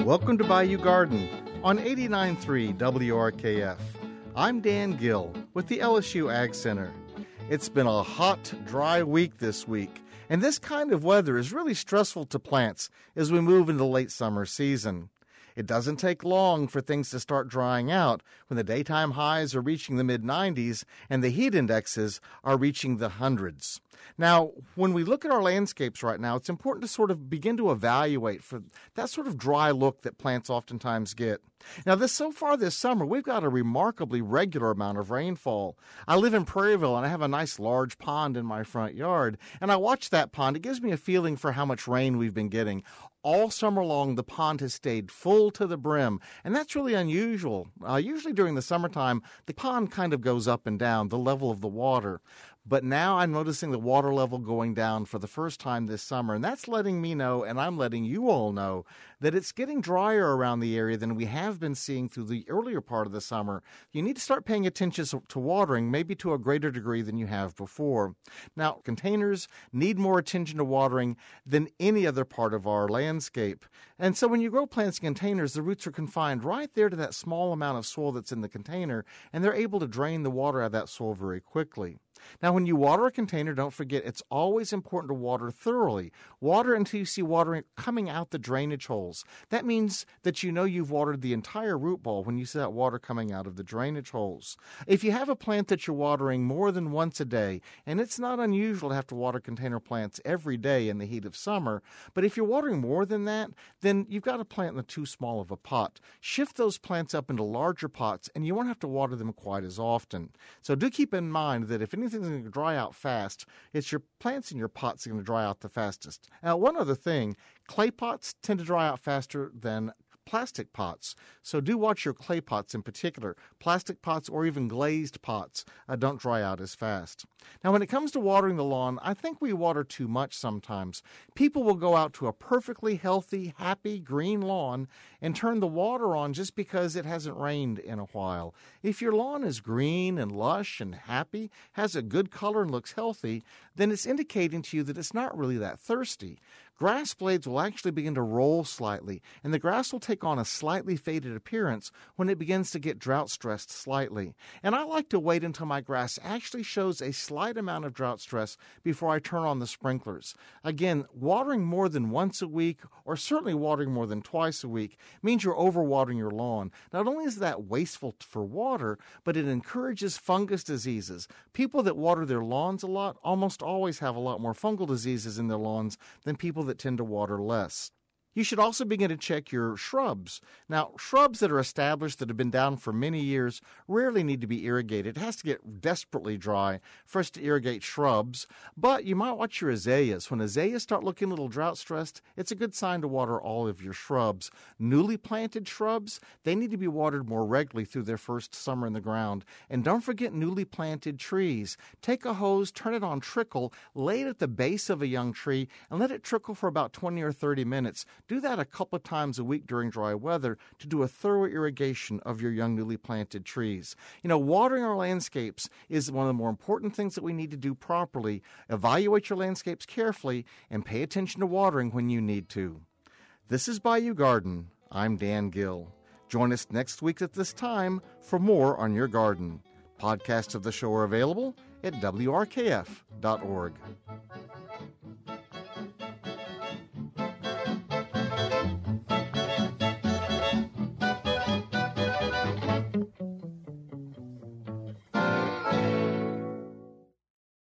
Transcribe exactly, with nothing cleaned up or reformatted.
Welcome to Bayou Garden on eighty-nine point three W R K F. I'm Dan Gill with the L S U Ag Center. It's been a hot, dry week this week, and this kind of weather is really stressful to plants as we move into the late summer season. It doesn't take long for things to start drying out when the daytime highs are reaching the mid nineties and the heat indexes are reaching the hundreds. Now, when we look at our landscapes right now, it's important to sort of begin to evaluate for that sort of dry look that plants oftentimes get. Now, this so far this summer, we've got a remarkably regular amount of rainfall. I live in Prairieville, and I have a nice large pond in my front yard, and I watch that pond. It gives me a feeling for how much rain we've been getting. All summer long, the pond has stayed full to the brim, and that's really unusual. Uh, usually during the summertime, the pond kind of goes up and down, the level of the water. But now I'm noticing the water level going down for the first time this summer, and that's letting me know, and I'm letting you all know, that it's getting drier around the area than we have been seeing through the earlier part of the summer. You need to start paying attention to watering, maybe to a greater degree than you have before. Now, containers need more attention to watering than any other part of our landscape. And so when you grow plants in containers, the roots are confined right there to that small amount of soil that's in the container, and they're able to drain the water out of that soil very quickly. Now, when you water a container, don't forget it's always important to water thoroughly. Water until you see water coming out the drainage holes. That means that you know you've watered the entire root ball when you see that water coming out of the drainage holes. If you have a plant that you're watering more than once a day, and it's not unusual to have to water container plants every day in the heat of summer, but if you're watering more than that, then you've got a plant in too small of a pot. Shift those plants up into larger pots, and you won't have to water them quite as often. So do keep in mind that if anything Anything's going to dry out fast, it's your plants in your pots that are going to dry out the fastest. Now, one other thing, clay pots tend to dry out faster than plastic pots. So do watch your clay pots in particular. Plastic pots or even glazed pots uh, don't dry out as fast. Now, when it comes to watering the lawn, I think we water too much sometimes. People will go out to a perfectly healthy, happy, green lawn and turn the water on just because it hasn't rained in a while. If your lawn is green and lush and happy, has a good color and looks healthy, then it's indicating to you that it's not really that thirsty. Grass blades will actually begin to roll slightly, and the grass will take on a slightly faded appearance when it begins to get drought-stressed slightly. And I like to wait until my grass actually shows a slight amount of drought stress before I turn on the sprinklers. Again, watering more than once a week, or certainly watering more than twice a week, means you're overwatering your lawn. Not only is that wasteful for water, but it encourages fungus diseases. People that water their lawns a lot almost always have a lot more fungal diseases in their lawns than people that tend to water less. You should also begin to check your shrubs. Now, shrubs that are established that have been down for many years rarely need to be irrigated. It has to get desperately dry for us to irrigate shrubs, but you might watch your azaleas. When azaleas start looking a little drought-stressed, it's a good sign to water all of your shrubs. Newly planted shrubs, they need to be watered more regularly through their first summer in the ground. And don't forget newly planted trees. Take a hose, turn it on trickle, lay it at the base of a young tree, and let it trickle for about twenty or thirty minutes. Do that a couple of times a week during dry weather to do a thorough irrigation of your young newly planted trees. You know, watering our landscapes is one of the more important things that we need to do properly. Evaluate your landscapes carefully and pay attention to watering when you need to. This is Bayou Garden. I'm Dan Gill. Join us next week at this time for more on your garden. Podcasts of the show are available at W R K F dot org.